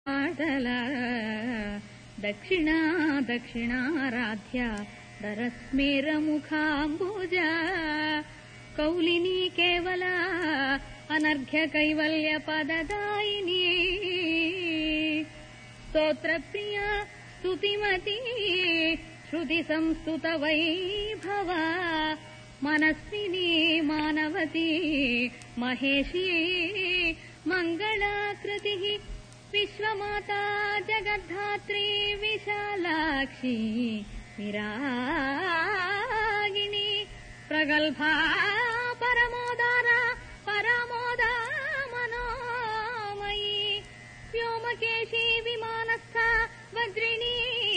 दक्षिणा दक्षिणाराध्या दरस्मेरमुखाम्बुजा कौलिनी केवला अनर्घ्य कैवल्यपददायिनी स्तोत्रप्रिया स्तुतिमती श्रुतिसंस्तुत वैभवा मनस्विनी मानवती महेशी मङ्गलाकृतिः विश्वमाता जगद्धात्री विशालाक्षी विरागिणी प्रगल्भा परमोदारा परमोदा मनोमयी व्योमकेशी विमानस्था वज्रिणी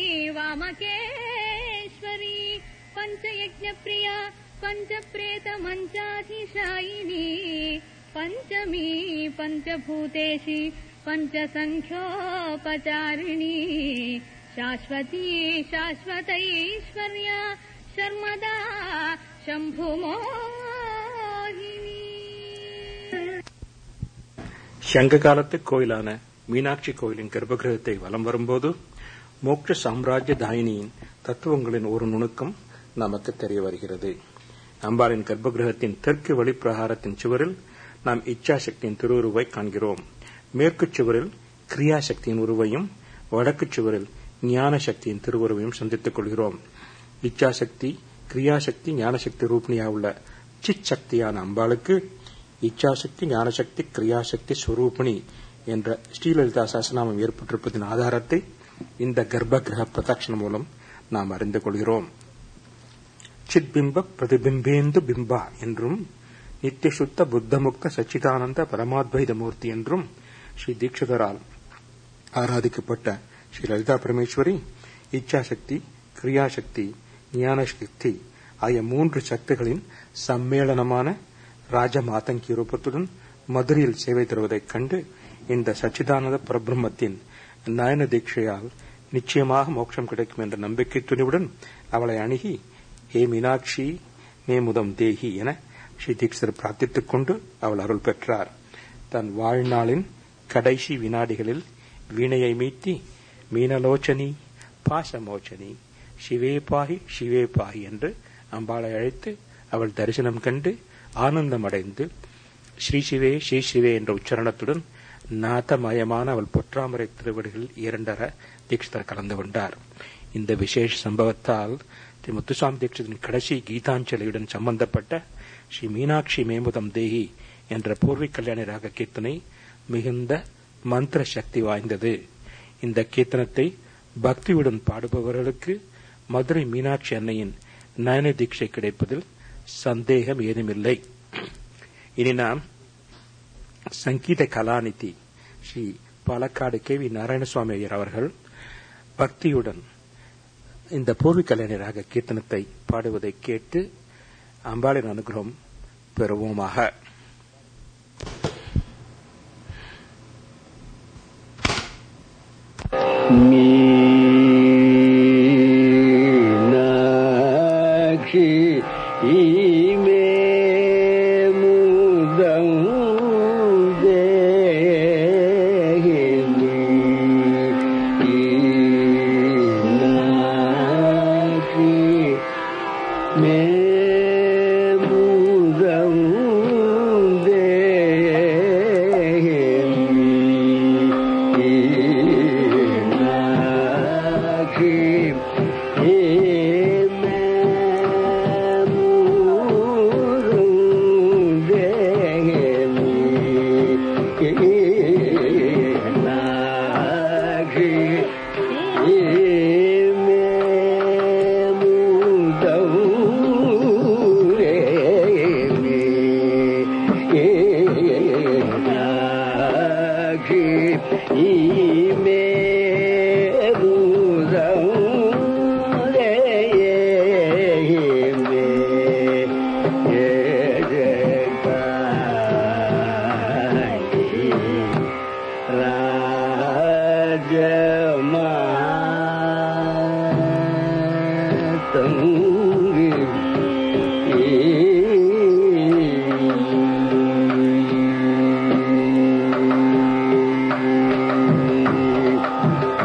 वामकेश्वरी पञ्चयज्ञप्रिया पञ्चप्रेतमञ्चाधिशायिनी पञ्चमी पञ्चभूतेशी पञ्चसङ्ख्योपचारिणी शाश्वती शाश्वतैश्वर्या शर्मदा शम्भुमोहिनी. சங்க காலத்து கோயிலான மீனாட்சி கோயிலின் கர்ப்பகிரகத்தை வலம் வரும்போது மோட்ச சாம்ராஜ்ய தாயினியின் தத்துவங்களின் ஒரு நுணுக்கம் நமக்கு தெரிய வருகிறது. அம்பாளின் கர்ப்பகிரகத்தின் தெற்கு வெளிப்பிரகாரத்தின் சுவரில் நாம் இச்சாசக்தியின் திருவுருவை காண்கிறோம். மேற்கு சுவரில் கிரியாசக்தியின் உருவையும் வடக்கு சுவரில் ஞான சக்தியின் திருவுருவையும் சந்தித்துக் கொள்கிறோம். இச்சாசக்தி, கிரியாசக்தி, ஞானசக்தி ரூபிணியாவுள்ள சித் சக்தியான அம்பாளுக்கு இச்சாசக்தி, ஞானசக்தி, கிரியாசக்தி ஸ்வரூபிணி என்ற ஸ்ரீலலிதா சாசனாமம் ஏற்பட்டிருப்பதன் ஆதாரத்தை இந்த கர்ப்ப கிரக பிரதட்சணம் மூலம் நாம் அறிந்து கொள்கிறோம். சித்பிம்ப பிரதிபிம்பேந்து பிம்பா என்றும் நித்தியசுத்த புத்தமுக்த சச்சிதானந்த பரமாத்வைத மூர்த்தி என்றும் ஸ்ரீ தீட்சிதரால் ஆராதிக்கப்பட்ட ஸ்ரீ லலிதா பரமேஸ்வரி இச்சாசக்தி, கிரியாசக்தி, ஞானசக்தி ஆகிய மூன்று சக்திகளின் சம்மேளனமான ராஜமாதங்கி ரூபத்துடன் மதுரையில் சேவை தருவதைக் கண்டு இந்த சச்சிதானந்த பரபிரம்மத்தின் நயன தீட்சையால் நிச்சயமாக மோட்சம் கிடைக்கும் என்ற நம்பிக்கை துணிவுடன் அவளை அணுகி, ஹே மீனாட்சி மே முதம் தேகி என ஸ்ரீ தீட்சிதர் பிரார்த்தித்துக் கொண்டு அவள் அருள் பெற்றார். தன் வாழ்நாளின் கடைசி வினாடிகளில் வீணையை மீட்டி மீனலோச்சனி பாசமோச்சனி சிவே பாகி சிவே பாகி என்று அம்பாளை அழைத்து அவள் தரிசனம் கண்டு ஆனந்தமடைந்து ஸ்ரீ சிவே ஸ்ரீ சிவே என்ற உச்சரணத்துடன் நாதமயமான அவள் பொற்றாமரை திருவடிகளில் இரண்டர தீட்சிதர் கலந்து கொண்டார். இந்த விசேஷ சம்பவத்தால் ஸ்ரீ முத்துசாமி தீட்சிதரின் கடைசி கீதாஞ்சலியுடன் சம்பந்தப்பட்ட ஸ்ரீ மீனாட்சி மேமுதம் தேகி என்ற பூர்வி கல்யாணி ராக கீர்த்தனை மிகுந்த மந்திர சக்தி வாய்ந்தது. இந்த கீர்த்தனத்தை பக்தியுடன் பாடுபவர்களுக்கு மதுரை மீனாட்சி அன்னையின் நயன தீட்சை கிடைப்பதில் சந்தேகம் ஏதுமில்லை. இனி நாம் சங்கீத கலாநிதி ஸ்ரீ பாலக்காடு கே.வி. நாராயணசுவாமி ஐயர் அவர்கள் பக்தியுடன் இந்த பூர்வி கல்யாணி ராக கீர்த்தனத்தை பாடுவதை கேட்டு அம்பாளின் அனுகிரகம் பெறுவோமாக. மீனாட்சி மே முதம் தேகி மீனாட்சி மே முதம் தேகி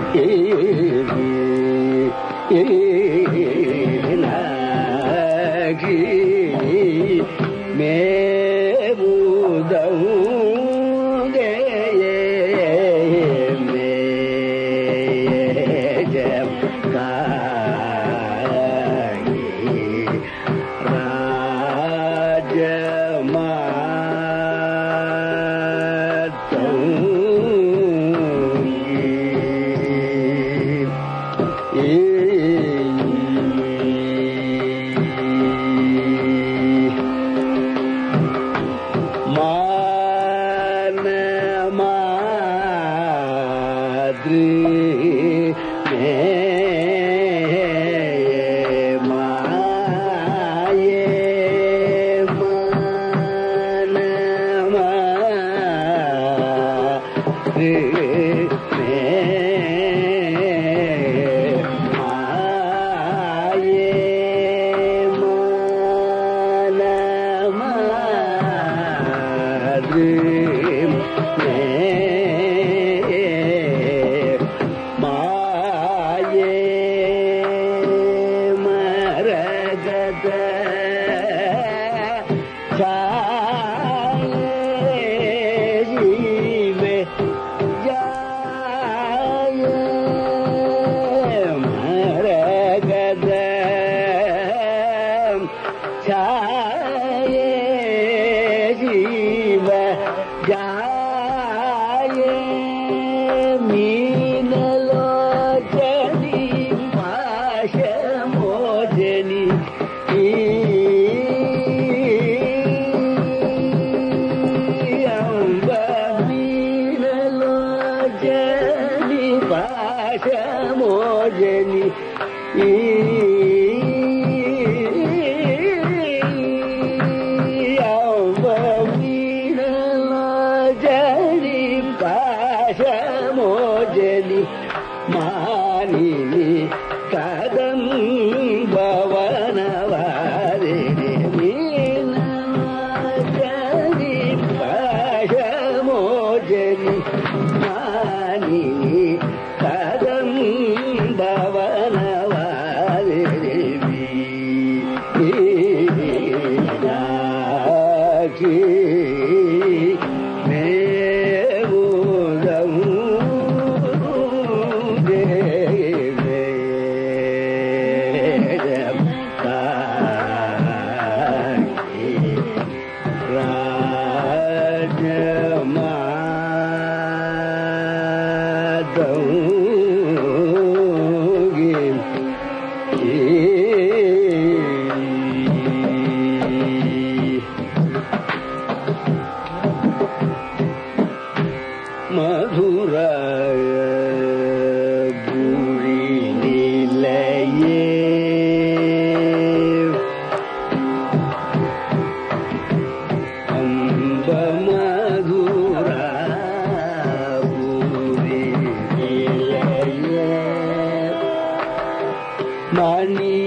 Yeah.